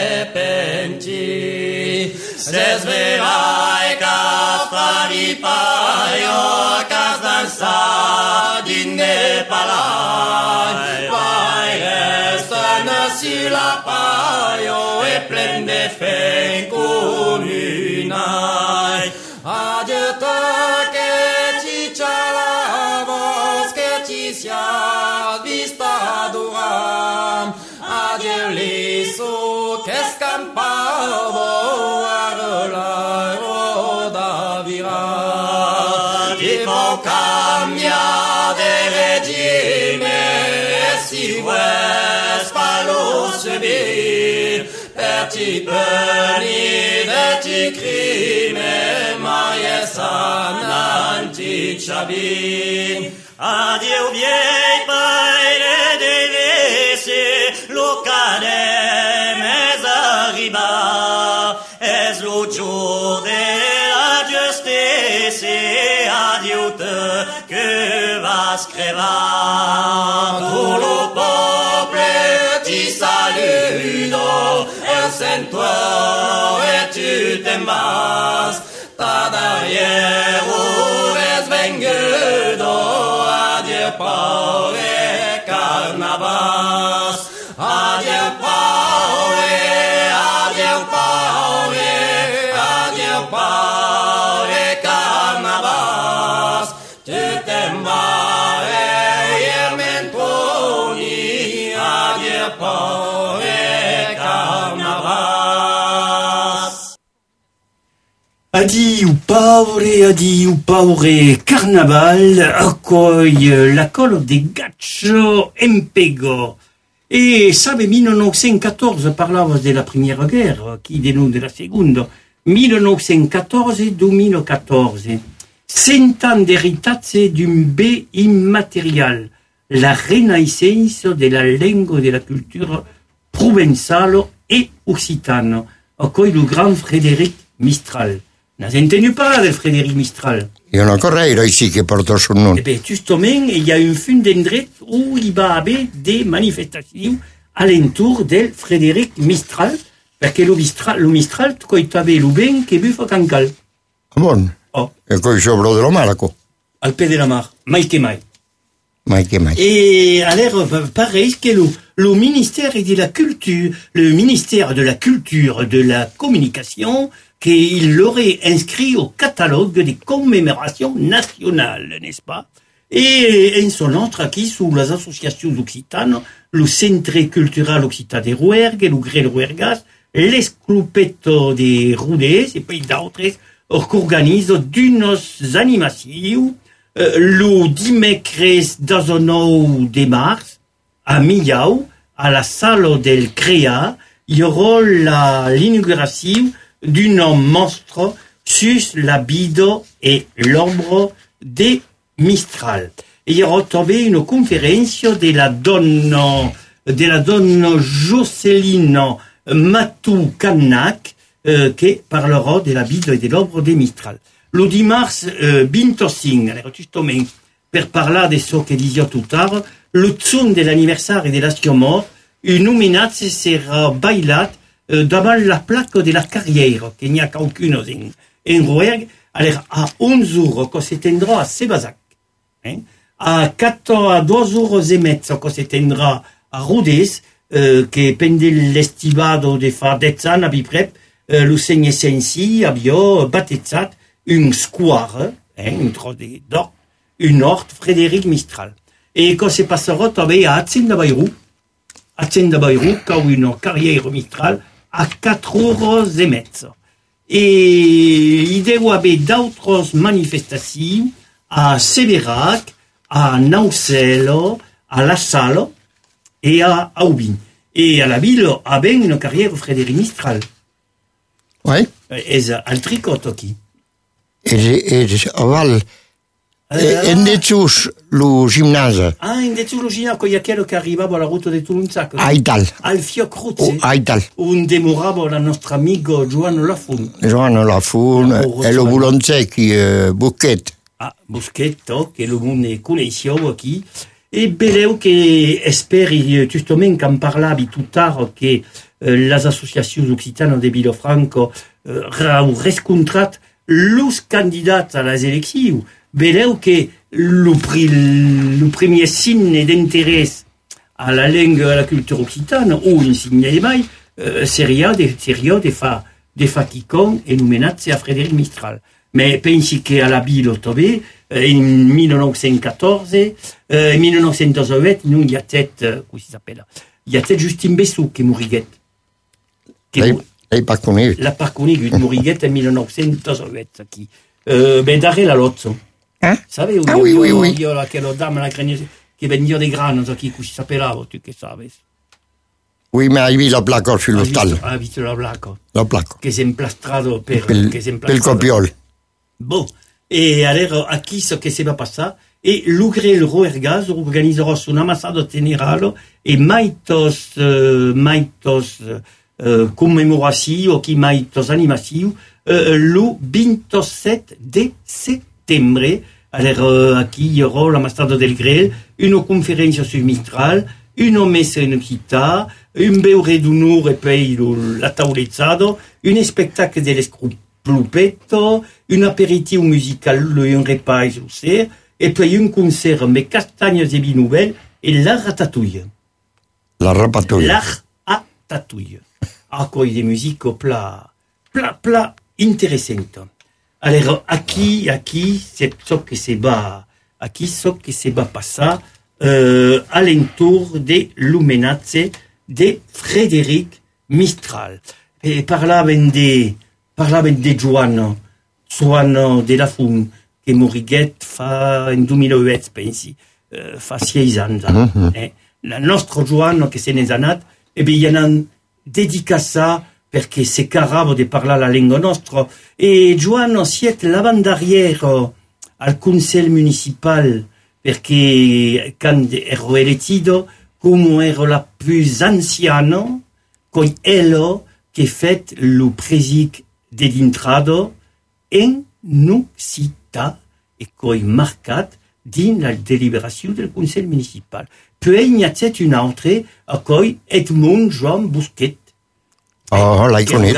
[SPEAKER 6] repenti, se sverai ca fari paio, cas dansa dinne palai, vai restano sur la paio e plen de fe comunai. Adieu ta che ci cialavos, che ci sia vista duram, adieu liso che scampavo a relairo da vira, ti fo cambia de regime e si vues palo subir, per ti peni de ti crime, mai san antic chabin. Adieu viei paire de lese, lo cadem es arriba, es lo jour de la justice, adieu te que vas crevar, tout le peuple ti saludo, el sentuor et tu te'n vas, ta derrière es vengudo, adieu paure carnavals, adieu paure, adieu paure, adieu paure carnavals, tu te'n vas e mentoni, adieu paure carnavals.
[SPEAKER 1] Adiu paure carnaval, accoglie la colo de Gaccio Empego. E sabe, 1914 parlava della Prima Guerra, chi de noi della Seconda, 1914-2014. 100 ans d'héritage d'un bé immatériel, la renaissance de la langue de la culture provençale et occitane, accoglie le grand Frédéric Mistral. N'as entendu parler de Frédéric Mistral?
[SPEAKER 2] Io non correiro ici che porto sul nome.
[SPEAKER 1] Eh bien, justement, il y a une fin d'endret où il va y avoir des manifestations alentour de Frédéric Mistral, parce que le Mistral, quand il avait le bien qui buffa cancal.
[SPEAKER 2] Ah bon? E coi sopra dello Malaco?
[SPEAKER 1] Al pied de la mar, mai che mai.
[SPEAKER 2] Mai che mai.
[SPEAKER 1] Et alors, pareil que le ministère de la Culture, de la Communication, qu'il l'aurait inscrit au catalogue des commémorations nationales, n'est-ce pas? Et en son entrée qui sous les associations occitanes, le Centre culturel occitan de Rouergue, le Grel Rouergas, l'Esclupetto de Roudès, et puis d'autres, qu'organisent d'unes animations, le dimecres 19 de mars, à Millau, à la salle del CREA, il y aura l'inauguration d'un monstre sus l'abido e l'ombro de Mistral. E io trové une conférence de la donna Jocelyne Matou Canac che parlerà dell'abido e dell'ombro de Mistral. Lo dimarts 25, giustamente, per parlare di ciò che dicevo tutto tard, lo zon dell'anniversario della sua morte, un omenatge sarà bailat davant la placa della carriera, che n'y a qualcuno in Rouergue, allora a 11 ore che si tendrà a Sébazac, a 2 ore e mezzo che si tendrà a Rodez, che pende l'estivado de fa 10 anni a Biprep, lo segno sensi abbiamo battezzat un square, un tro d'or, un hort Frédéric Mistral. E che si passerà també a Atzenda Bayrou, che ha una carriera Mistral a 4 ore e mezzo. E hi deu haver d'altres manifestacions a Séverac, a Naucelo, a La Salle e a Aubin. E a la ville avem una carriera Frédéric Mistral.
[SPEAKER 2] Oui.
[SPEAKER 1] És al tricot aquí.
[SPEAKER 2] És aval. En detsus lo gimnase.
[SPEAKER 1] In detsus lo gimnase, que hi ha quello che arrivava alla ruta de Tulunzac.
[SPEAKER 2] Aital.
[SPEAKER 1] Al Fioc Ruzzi.
[SPEAKER 2] Aital.
[SPEAKER 1] On demorava la nostra amico Joan Lafun.
[SPEAKER 2] Joan Lafun e lo Bulonzecchi Busquet.
[SPEAKER 1] Busquet, che lo monde coneixeu aquí. E beleu che esperi, giustament, qu'en parlavi tout tard, che les associacions occitanes de Vilafranca rau rescontrat los candidats a les eleccions. Beleu que le premier signe d'interès à la langue et à la culture occitane, ou un signe de mai, seria de fa quicon enumenat a Frédéric Mistral. Mais pensi que à la ville també, en 1914, en 1918, non hi ha com s'appelle, hi ha Justin Bessou que moriguet.
[SPEAKER 2] L'hai pas conegut.
[SPEAKER 1] L'ha pas conegut, moriguet en 1918 aquí. Ben darrere la Lozzo. Savez,
[SPEAKER 2] oui.
[SPEAKER 1] Aquella dame che vendia dei granos aquí, come si sapeva, tu che sabes.
[SPEAKER 2] Oui, mais hai vist la placa sur l'hostal.
[SPEAKER 1] Ha visto la placa.
[SPEAKER 2] La placa.
[SPEAKER 1] Che si è implastrato per
[SPEAKER 2] il copiol.
[SPEAKER 1] Bon, e allora aquí ce che si va passare e l'Ugrel Rouergas organizzerà un ammassado generale e maitos commemorazioni, chi maitos animazioni, lo 27 de settembre. Alors, aquí hi haurà l'ambassade del Grel, una conferència sur Mistral, una messa en occità, un beure d'honor e poi la taulezzado, un spectacle de l'escrupetto, un aperitiu musical e un repas aussi, e poi un concert amb castanyes e vi nouvelles e la ratatouille.
[SPEAKER 2] La ratatouille.
[SPEAKER 1] La ratatouille. Accueil de musique pla interessant. Alors, aquí, c'est ce que se va passer à l'entour de l'homenatge de Frédéric Mistral. Et parlaven de Joan de la Fun, que moriguet fa en 2008, pensi, fa 6 anys. La nostra Joan, que se n'és anat, e bien, hi han dedicat perché se carava de parlar la lingua nostra. E Joan siet lavandariero al Consell Municipal, perché quand ero elettido, come ero la più anziana, coi elo che fet lo presic de d'intrado en Nucita e coi marcat din la deliberazione del Consell Municipal. Poi n'hi ha set un altre a coi Edmond Joan Busquet.
[SPEAKER 2] L'hai conegut.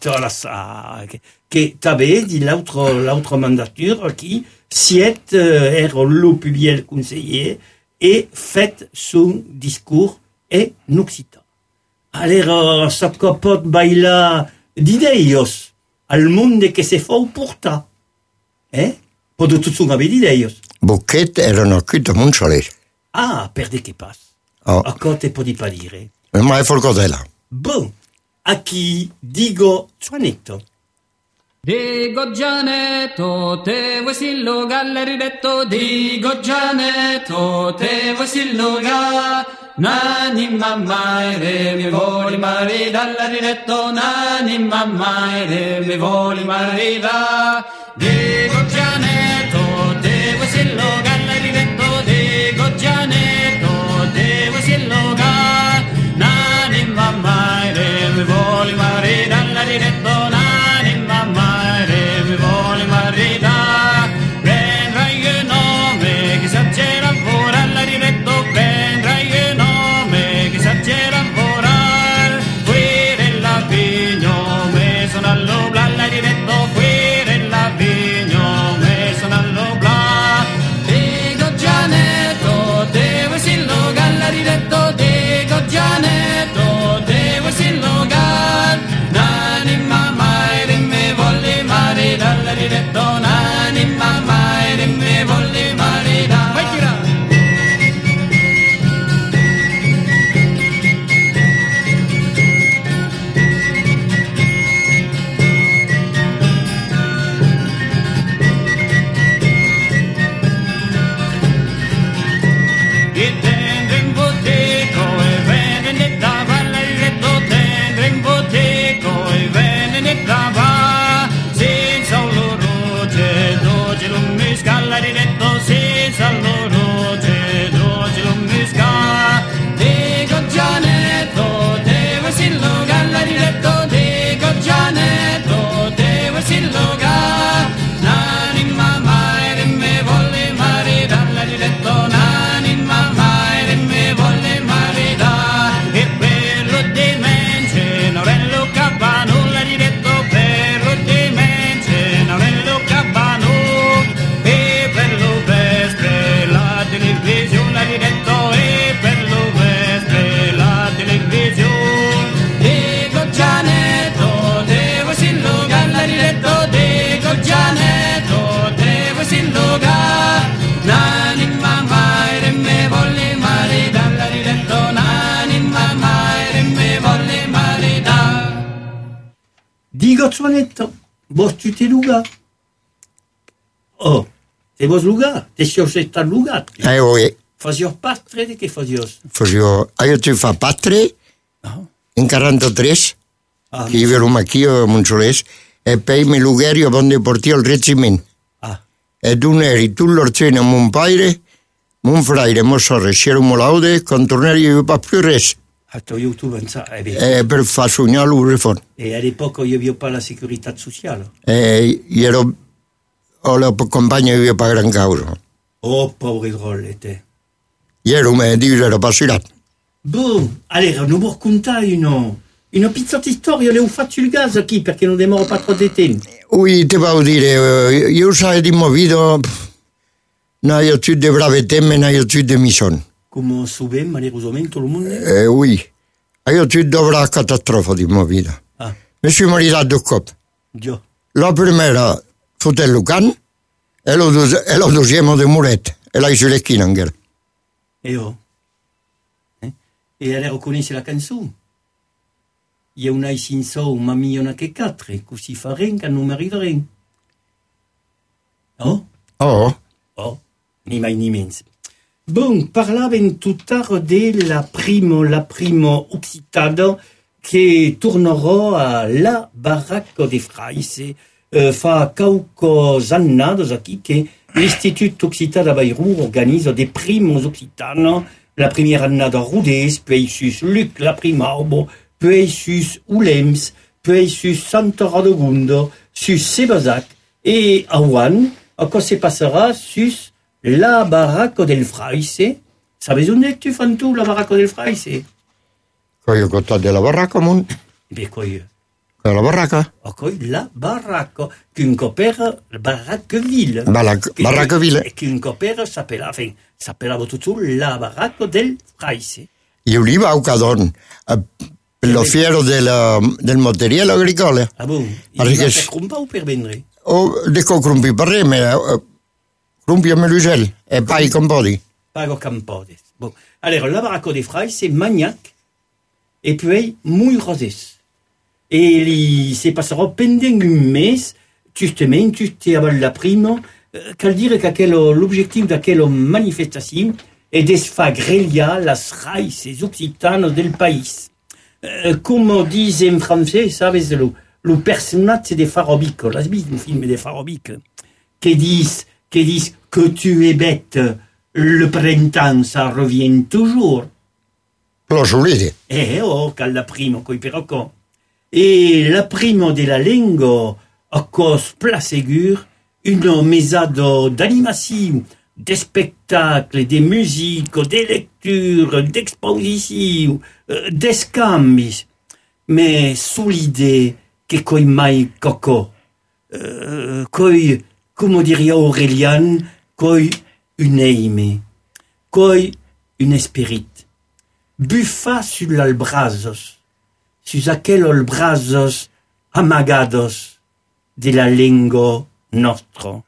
[SPEAKER 1] Che també di l'altra mandatura qui siet era lo publié conseiller e fet son discours en occità. Allora, ça que pot bailar d'ideios al monde che se fa portar. Pot tot son haver d'ideios.
[SPEAKER 2] Busquet era nascut a Montxalet.
[SPEAKER 1] Per de che pas. A cosa podi pas dire?
[SPEAKER 2] Ma è Folcodella.
[SPEAKER 1] Bon. Aquí digo Juanito.
[SPEAKER 7] Digo Gianetto, te vuoi sillo galleridetto, digo Gianetto, te vuoi sillo nani mamma ere mi voli marida all'aridetto, nani mamma ere mi voli marida. Digo Gianetto, te vuoi sillo galleridetto, digo Gianetto, te vuoi sillo nani mamma ere mi voli marida all'aridetto, nani mamma ere mi voli marida. Prendrai il nome che s'aggera ancora all'aridetto, prendrai il nome che s'aggera ancora. Fuori la vigno, me sono all'obla all'aridetto, fuori la vigno, me sono all'obla. Dico Gianetto, te vuoi sillo all'aridetto, dico Gianetto, te vuoi sillo nani mamma ere me volle marida all'aridetto, nani mamma ere me volle marida. Vai tira! E tende in boteco e vende da all'aridetto, tende in boteco e vende da senza l'orologio, doge non mi scala all'aridetto, senza l'orologio, doge non mi scala. Dico Gianetto, te vuoi sillo all'aridetto, dico Gianetto, te vuoi sillo nani mamma ere me volle marida all'aridetto, nani mamma ere me volle marida. E perlo di mence, Norello Cappano all'aridetto, perlo di mence, Norello Cappano. E per lo vespre la televisione all'aridetto, e per lo vespre la televisione. Dico Gianetto, te vuoi sillo all'aridetto, dico Gianetto, te vuoi sillo nani mamma ere me volle marida all'aridetto, nani mamma ere me volle marida.
[SPEAKER 1] Digo Gianetto, vos tu te luga? Oh, te vos luga? Te sios esta lugat?
[SPEAKER 2] Oui.
[SPEAKER 1] Fazios patre de che fazios?
[SPEAKER 2] Io ti fa patre in 43, che vivevo anch'io a Monzolès, e poi mi lugherio quando portio al reggimento.
[SPEAKER 1] Ah,
[SPEAKER 2] E tu eri tu l'orcena mon padre, mon frère, mon sorelle, c'era un laude, quando tornare io non più res.
[SPEAKER 1] a to io tu pensa,
[SPEAKER 2] Per far sognare un riforma.
[SPEAKER 1] e all'epoca io avevo pas la sécurité sociale.
[SPEAKER 2] Io ho la compagna che per gran causa.
[SPEAKER 1] Oh, pauvre drôle, te.
[SPEAKER 2] Io mi dico era passato.
[SPEAKER 1] Bon, allora, non vuoi raccontare una pizzotta storia, le ho fatto il gas qui perché non demoro pas trop di tempo.
[SPEAKER 2] Ui, ti devo dire, io sai di movido, non io più di brave temme, non io più di mission.
[SPEAKER 1] Come subem, malheureusamente, il mondo.
[SPEAKER 2] Ui, io più dovrà catastrofe di movido.
[SPEAKER 1] Ah,
[SPEAKER 2] Mi sono maritato due coppie.
[SPEAKER 1] già.
[SPEAKER 2] La prima fratello Can e lo deuxième di Muret, e la Isolecchina anche.
[SPEAKER 1] E oh. E allora conosci la canzone? Io non hai senso un mamma che quattro, così faremo che non mi arriveremo. Oh?
[SPEAKER 2] Oh,
[SPEAKER 1] Oh, ni mai ni mens. Bon, parlaven tutt'altro della primo occitano che tornerà alla Baracca de Fraise. Fa qualche anni qui che l'Istituto Occitano de Bayrou organizza dei primos occitano, la prima annata Rodez, poi sus Luc la Primarbo, poi sus Ulems, poi sus Santa Radegundo, sus Sebazac, e a Juan, cosa se passerà sus la Baracca del Fraise. Sabes on est tu fan tu la Baracca del Fraise?
[SPEAKER 2] coi ho contato della baracca, mon?
[SPEAKER 1] Beh, coi.
[SPEAKER 2] La baracca?
[SPEAKER 1] Ok, la Baracca, qu'une copère, Baraccaville.
[SPEAKER 2] Baraccaville.
[SPEAKER 1] E qu'une copère s'appellava tutto la Baracca del Fraise.
[SPEAKER 2] Io lì va a Cadon, per lo fiero del materiale agricolo.
[SPEAKER 1] Ah bon?
[SPEAKER 2] Perché
[SPEAKER 1] Il va per crumpa o per vendere?
[SPEAKER 2] O dico crumpi per me, crumpi a Melusel, e poi compodi.
[SPEAKER 1] Pago Campodes. Bon. Alors, la Baracca del Fraise, Magnac, et puis muy Roses. Et il se passera pendant un mes justement, tutte avant la prima, cal dire l'objectif d'aquella manifestation est de faire grelliar las raíces occitanes del país. Comme disent en français, sabes, le personnage de Farobico, l'as vu un film de Farobico, qui disent que tu es bête, le printemps, ça revient toujours.
[SPEAKER 2] Lo solide.
[SPEAKER 1] Cal la prima, coi perocco. Et la prima de la lingua, a cause pla segur, une mesade d'animation, de spectacles, de musique, de lecture, d'exposition, d'escambis, mais sous l'idée que coi mai coco, coi, comme dirait Aurélien, coi une aime, coi une esprit. Buffa sur l'albrazos, sur aquel albrazos amagados de la lingua nostra.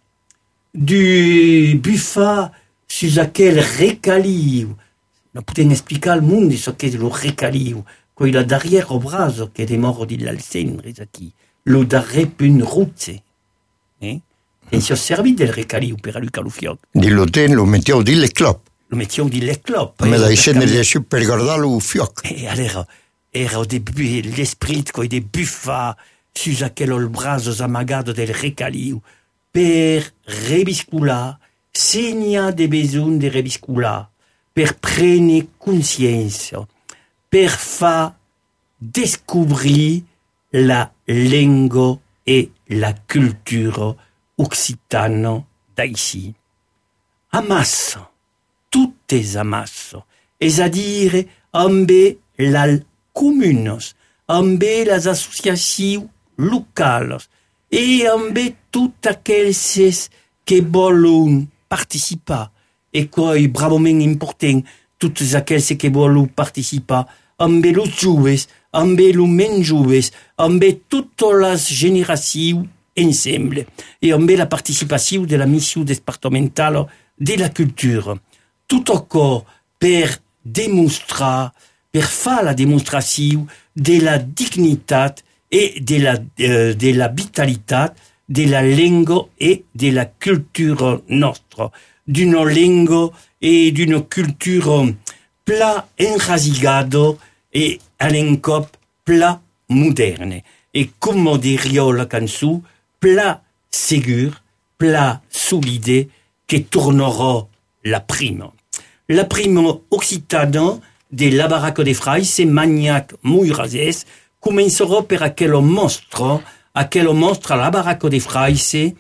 [SPEAKER 1] Du buffa sur aquel recaliu. No putem explicar al monde ce qu'est le recaliu. Quand il a derrière au brazo que est mort de l'alcendre aquí. Lo darre pun rutze. Et si servi del recaliu per alucar lo fioc.
[SPEAKER 2] Di lo ten lo mettiamo di le clop.
[SPEAKER 1] Lo mettiamo di le clop.
[SPEAKER 2] Me la scendere su per guardare lo fioc.
[SPEAKER 1] E allora era au début l'esprit coi de buffa sur aquel albrazos amagado del recaliu. Per rebiscula, segna de besoin de rebiscula, per prene consciència, per fa descobrir la lingua et la culture occitane d'ici. Amasso, tuttes amasso, c'est-à-dire ambe las comunes, ambe las associations locales, et ambe toutes aquelles qui volen participer, et quoi bravament important, toutes aquelles qui volen participer, ambe los joves, ambe los men joves, ambe toutes les générations ensemble, et ambe la participation de la mission départementale de la culture. Tout encore per démontrer, per faire la démonstration de la dignité et de la vitalité de la langue et de la culture nostra, d'une langue et d'une culture pla enrasigado et à l'encop pla moderne. Et comme dirait la cançon, pla ségur, pla solide, qui tournera la prime. La prime occitane de la baraque de Frais, c'est Magnac Mourazès, commencera per aquel monstre à la baraque de Frais,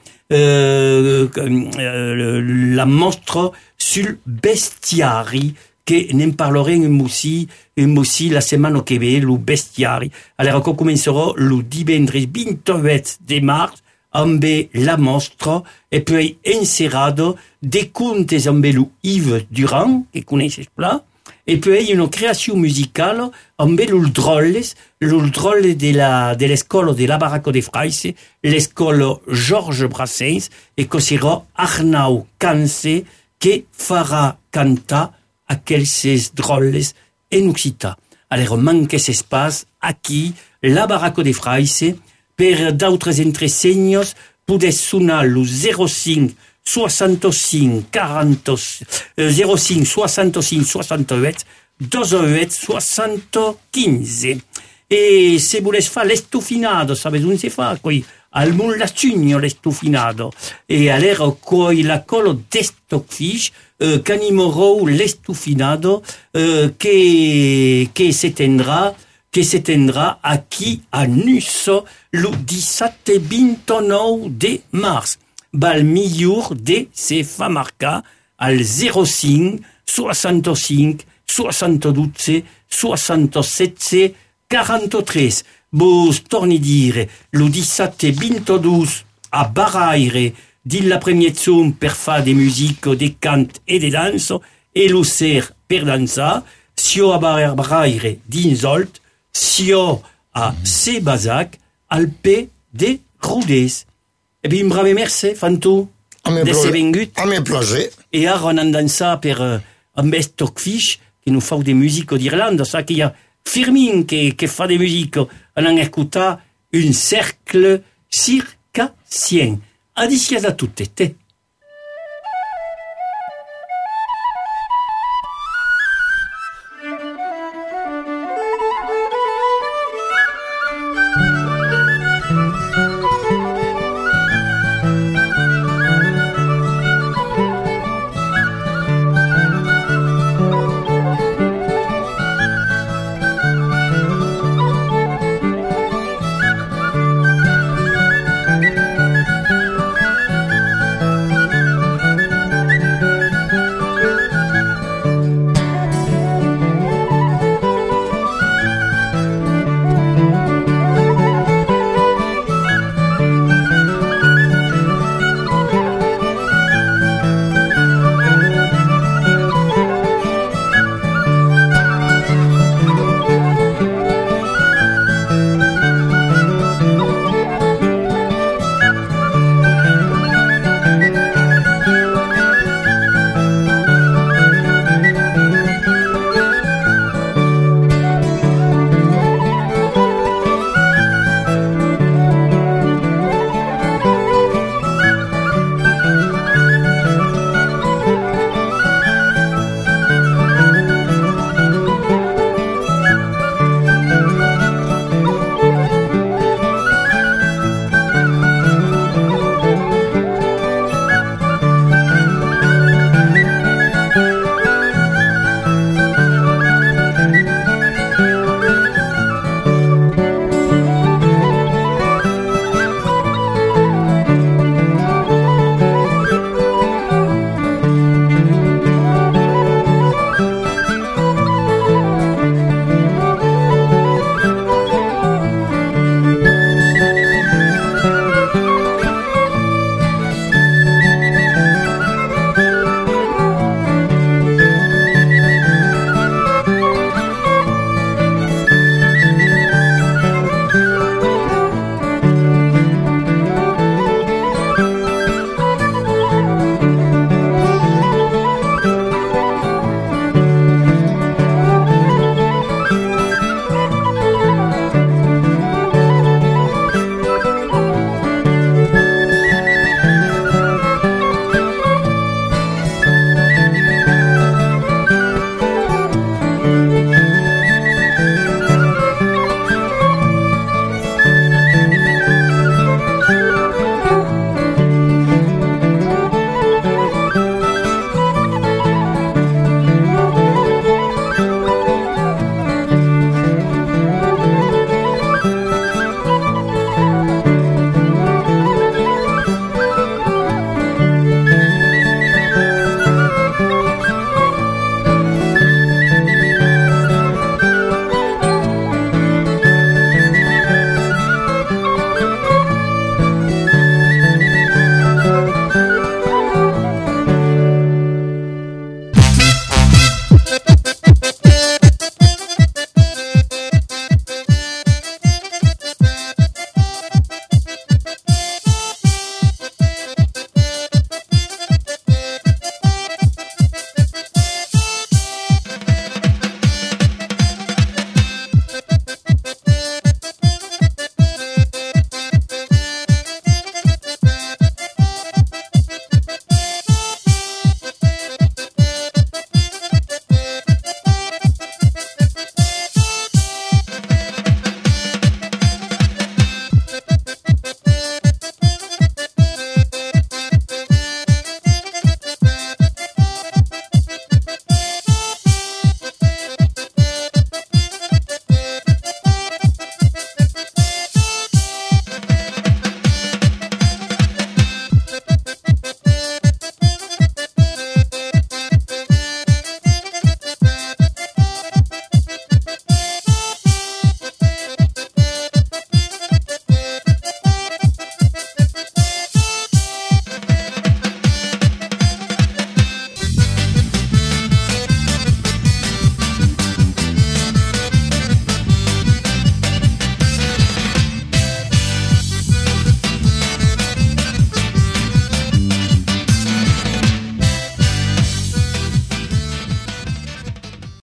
[SPEAKER 1] la monstre sur bestiari, que n'en parlerai aussi la semaine que ve, le bestiari. Alors, on commencera le divendres 28 de mars, amb la monstre, et puis encerrado des contes amb le Yves Durand, que connaissez pas, et puis une création musicale amb le drôle de l'école de la baraque de Frais, l'école Georges Brassens, et que sera Arnau Canse qui fera cantar aquells drôles en occitan. Alors, manque cet espace, aquí, la baraque de Frais, per d'autres entresenyos, podes sonar le 05 65 40 05 65 68 28 75. E se voles fa l'estofinado, sabes on se fa? Coi al Mollacugno l'estofinado. E allora coi la colo de Stockfish qu'animorou l'estofinado que s'étendra aquí a Nusso le 17 et 29 de mars. Bal millor de se fa marcar al 05 65 72 67 43. Vos torni dire le 17 et 22 a Baraire din la première zone per fa de musique, de cant et de danse, et le ser per dansa, sio a Baraire din Zolt, sio a Sebazac, al pe de Rodès. Et puis, brave merci, Fantou, de se vengut.
[SPEAKER 2] A me plaisir.
[SPEAKER 1] Et ara on en dansa per amb Stockfish, qui nous fa de musique d'Irlande, ça qu'il y a Firmin qui fa de musique, on en écouta un cercle circassien. Sien, adisiada tutte te.